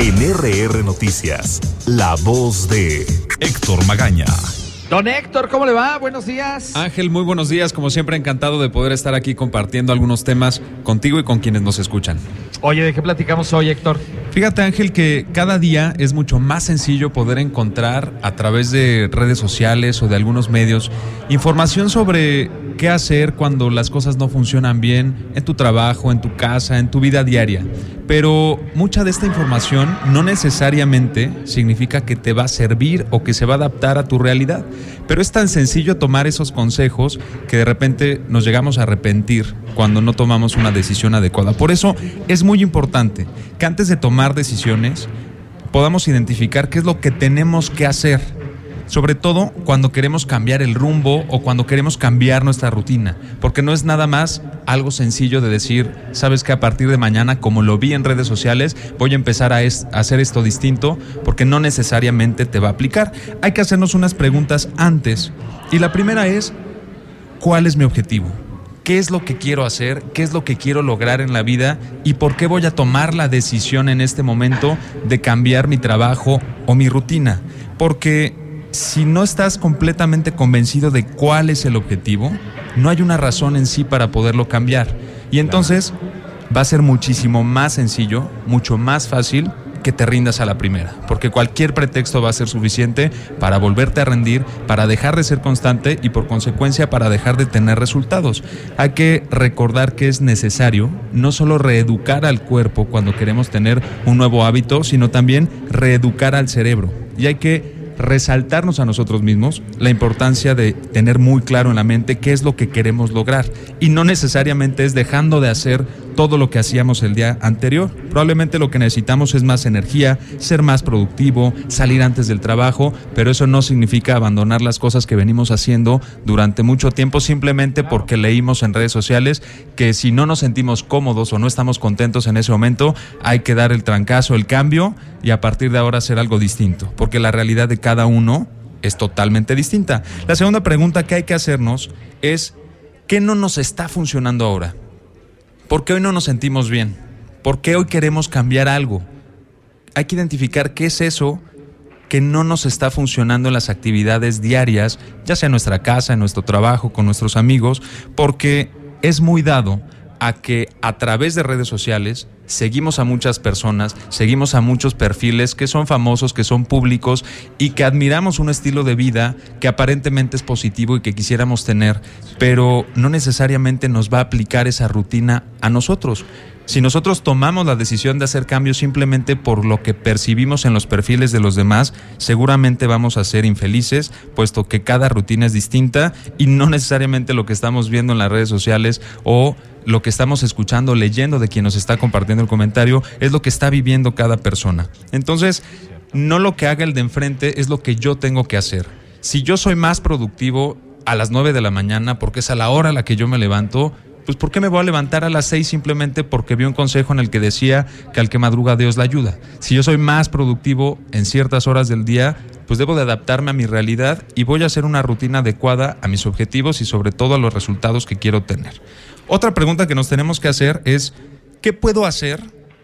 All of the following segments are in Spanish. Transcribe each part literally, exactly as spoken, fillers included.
En R R Noticias, la voz de Héctor Magaña. Don Héctor, ¿cómo le va? Buenos días. Ángel, muy buenos días. Como siempre, encantado de poder estar aquí compartiendo algunos temas contigo y con quienes nos escuchan. Oye, ¿de qué platicamos hoy, Héctor? Fíjate, Ángel, que cada día es mucho más sencillo poder encontrar a través de redes sociales o de algunos medios información sobre qué hacer cuando las cosas no funcionan bien en tu trabajo, en tu casa, en tu vida diaria. Pero mucha de esta información no necesariamente significa que te va a servir o que se va a adaptar a tu realidad. Pero es tan sencillo tomar esos consejos que de repente nos llegamos a arrepentir cuando no tomamos una decisión adecuada. Por eso es muy importante que antes de tomar decisiones podamos identificar qué es lo que tenemos que hacer. Sobre todo cuando queremos cambiar el rumbo o cuando queremos cambiar nuestra rutina, porque no es nada más algo sencillo de decir, sabes que a partir de mañana, como lo vi en redes sociales, voy a empezar a, es, a hacer esto distinto, porque no necesariamente te va a aplicar. Hay que hacernos unas preguntas antes, y la primera es, ¿cuál es mi objetivo? ¿Qué es lo que quiero hacer? ¿Qué es lo que quiero lograr en la vida? ¿Y por qué voy a tomar la decisión en este momento de cambiar mi trabajo o mi rutina? Porque si no estás completamente convencido de cuál es el objetivo, no hay una razón en sí para poderlo cambiar. Y entonces va a ser muchísimo más sencillo, mucho más fácil que te rindas a la primera, porque cualquier pretexto va a ser suficiente para volverte a rendir, para dejar de ser constante y por consecuencia para dejar de tener resultados. Hay que recordar que es necesario no solo reeducar al cuerpo cuando queremos tener un nuevo hábito, sino también reeducar al cerebro. Y hay que resaltarnos a nosotros mismos la importancia de tener muy claro en la mente qué es lo que queremos lograr, y no necesariamente es dejando de hacer todo lo que hacíamos el día anterior. Probablemente lo que necesitamos es más energía, ser más productivo, salir antes del trabajo, pero eso no significa abandonar las cosas que venimos haciendo durante mucho tiempo simplemente porque leímos en redes sociales que si no nos sentimos cómodos o no estamos contentos en ese momento, hay que dar el trancazo, el cambio, y a partir de ahora hacer algo distinto, porque la realidad de cada uno es totalmente distinta. La segunda pregunta que hay que hacernos es, ¿qué no nos está funcionando ahora? ¿Por qué hoy no nos sentimos bien? ¿Por qué hoy queremos cambiar algo? Hay que identificar qué es eso que no nos está funcionando en las actividades diarias, ya sea en nuestra casa, en nuestro trabajo, con nuestros amigos, porque es muy dado a que a través de redes sociales seguimos a muchas personas, seguimos a muchos perfiles que son famosos, que son públicos y que admiramos un estilo de vida que aparentemente es positivo y que quisiéramos tener, pero no necesariamente nos va a aplicar esa rutina a nosotros. Si nosotros tomamos la decisión de hacer cambios simplemente por lo que percibimos en los perfiles de los demás, seguramente vamos a ser infelices, puesto que cada rutina es distinta y no necesariamente lo que estamos viendo en las redes sociales o lo que estamos escuchando, leyendo de quien nos está compartiendo el comentario, es lo que está viviendo cada persona. Entonces, no lo que haga el de enfrente es lo que yo tengo que hacer. Si yo soy más productivo a las nueve de la mañana, porque es a la hora a la que yo me levanto, pues ¿por qué me voy a levantar a las seis simplemente porque vi un consejo en el que decía que al que madruga Dios le ayuda? Si yo soy más productivo en ciertas horas del día, pues debo de adaptarme a mi realidad y voy a hacer una rutina adecuada a mis objetivos y sobre todo a los resultados que quiero tener. Otra pregunta que nos tenemos que hacer es, ¿qué puedo hacer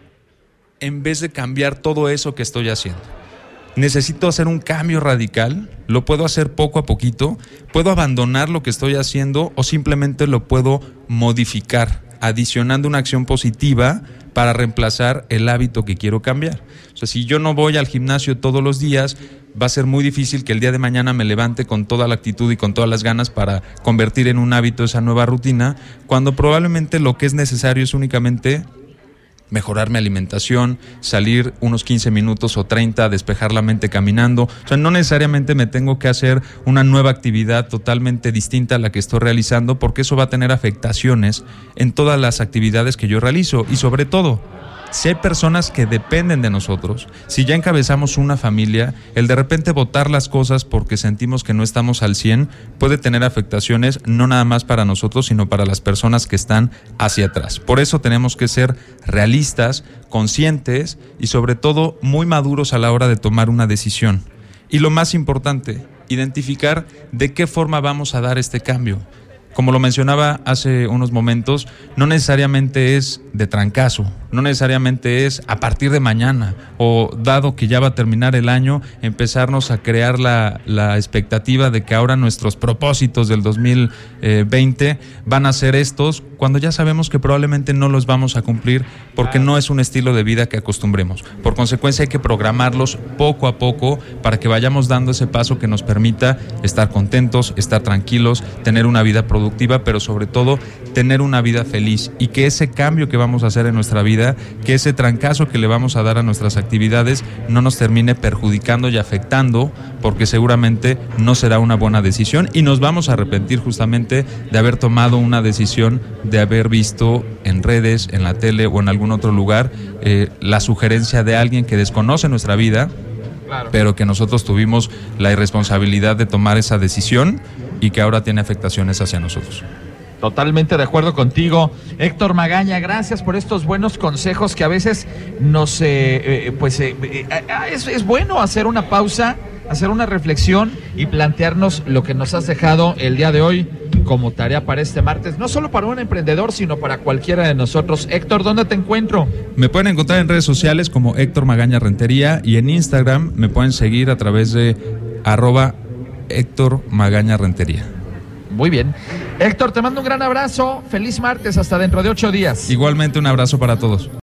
en vez de cambiar todo eso que estoy haciendo? ¿Necesito hacer un cambio radical? ¿Lo puedo hacer poco a poquito? ¿Puedo abandonar lo que estoy haciendo o simplemente lo puedo modificar, adicionando una acción positiva para reemplazar el hábito que quiero cambiar? O sea, si yo no voy al gimnasio todos los días, va a ser muy difícil que el día de mañana me levante con toda la actitud y con todas las ganas para convertir en un hábito esa nueva rutina, cuando probablemente lo que es necesario es únicamente mejorar mi alimentación, salir unos quince minutos o treinta, despejar la mente caminando. O sea, no necesariamente me tengo que hacer una nueva actividad totalmente distinta a la que estoy realizando, porque eso va a tener afectaciones en todas las actividades que yo realizo. Y sobre todo, si hay personas que dependen de nosotros, si ya encabezamos una familia, el de repente botar las cosas porque sentimos que no estamos al cien puede tener afectaciones no nada más para nosotros, sino para las personas que están hacia atrás. Por eso tenemos que ser realistas, conscientes y sobre todo muy maduros a la hora de tomar una decisión. Y lo más importante, identificar de qué forma vamos a dar este cambio. como lo mencionaba hace unos momentos, no necesariamente es de trancazo, no necesariamente es a partir de mañana o dado que ya va a terminar el año, empezarnos a crear la, la expectativa de que ahora nuestros propósitos del dos mil veinte van a ser estos, cuando ya sabemos que probablemente no los vamos a cumplir porque no es un estilo de vida que acostumbremos. Por consecuencia hay que programarlos poco a poco para que vayamos dando ese paso que nos permita estar contentos, estar tranquilos, tener una vida productiva, pero sobre todo tener una vida feliz y que ese cambio que vamos a hacer en nuestra vida, que ese trancazo que le vamos a dar a nuestras actividades no nos termine perjudicando y afectando, porque seguramente no será una buena decisión y nos vamos a arrepentir justamente de haber tomado una decisión, de haber visto en redes, en la tele o en algún otro lugar eh, la sugerencia de alguien que desconoce nuestra vida, claro, pero que nosotros tuvimos la irresponsabilidad de tomar esa decisión y que ahora tiene afectaciones hacia nosotros. Totalmente de acuerdo contigo, Héctor Magaña. Gracias por estos buenos consejos que a veces nos, eh, eh, pues eh, eh, es, es bueno hacer una pausa, hacer una reflexión y plantearnos lo que nos has dejado el día de hoy como tarea para este martes, no solo para un emprendedor, sino para cualquiera de nosotros. Héctor, ¿dónde te encuentro? Me pueden encontrar en redes sociales como Héctor Magaña Rentería y en Instagram me pueden seguir a través de arroba Héctor Magaña Rentería. Muy bien. Héctor, te mando un gran abrazo. Feliz martes, hasta dentro de ocho días. Igualmente un abrazo para todos.